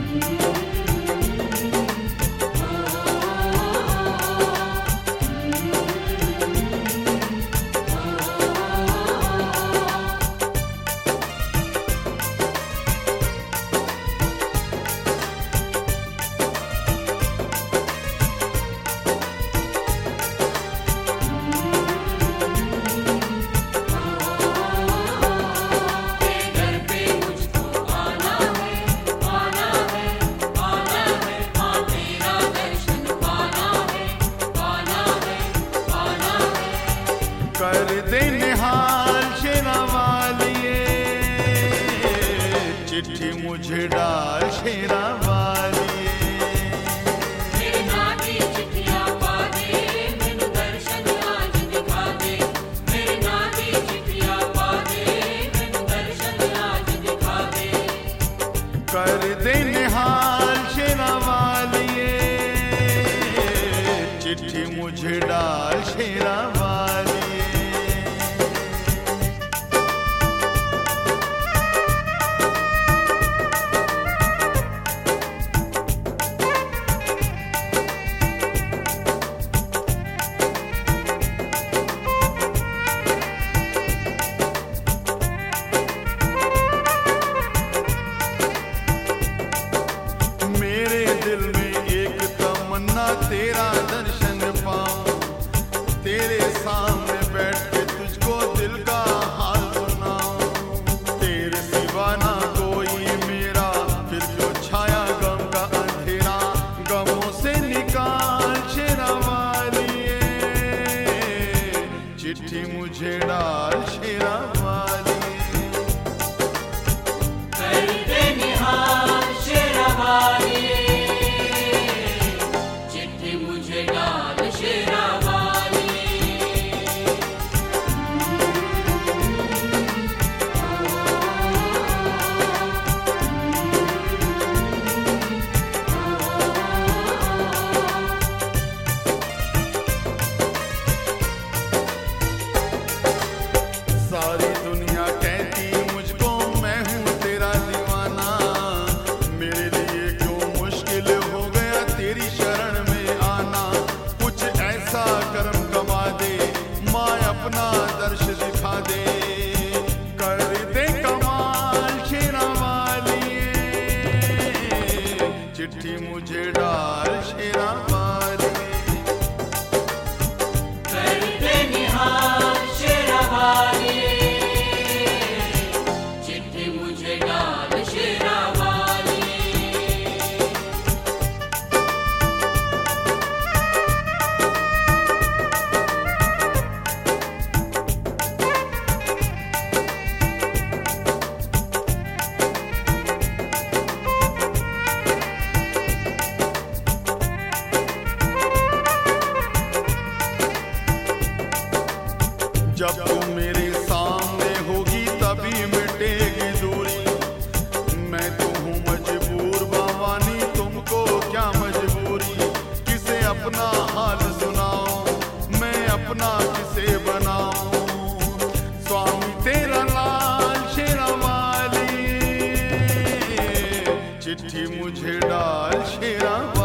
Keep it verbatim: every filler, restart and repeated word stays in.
कर दे निहाल शेरा वालिए, चिट्ठी मुझे डाल शेरा वालिए। मेरे नाम की चिट्ठियां पा दे, मैनू दर्शन आज दिखा दे। मेरे नाम की चिट्ठियां पा दे, मैनू दर्शन आज दिखा दे। कर दे निहाल शेरा वालिए, चिट्ठी मुझे डाल शेरा वालिए। तेरा दर्शन पाऊं, तेरे सामने बैठ के तुझको दिल का हाल सुनाऊं। तेरे सिवा ना कोई मेरा, फिर क्यों छाया गम का अंधेरा। गमों से निकाल शेरा वालिए, चिट्ठी मुझे डाल शेरा वालिए। कर दे निहाल शेरा वालिए, मुझे डाल शेरा वालिए। सारी दुनिया कहती मुझको मैं हूँ तेरा दीवाना। मेरे लिए क्यों मुश्किल हो गया तेरी शरण में आना। कुछ ऐसा कर्म कमा दे, माँ अपना दर्श दिखा दे। कर दे कमाल शेरा वालिए, चिट्ठी मुझे डाल शेरा वालिए। कर दे निहाल शेरा वालिए, चिट्ठी मुझे डाल शेरा वालिए। जब तू मेरे सामने होगी तभी मिटेगी दूरी। मैं तो हूँ मजबूर भवानी, तुमको क्या मजबूरी। किसे अपना हाल सुनाऊं, मैं अपना किसे बनाऊं। स्वामी तेरा लाल शेरा वालिए, चिट्ठी मुझे डाल शेरा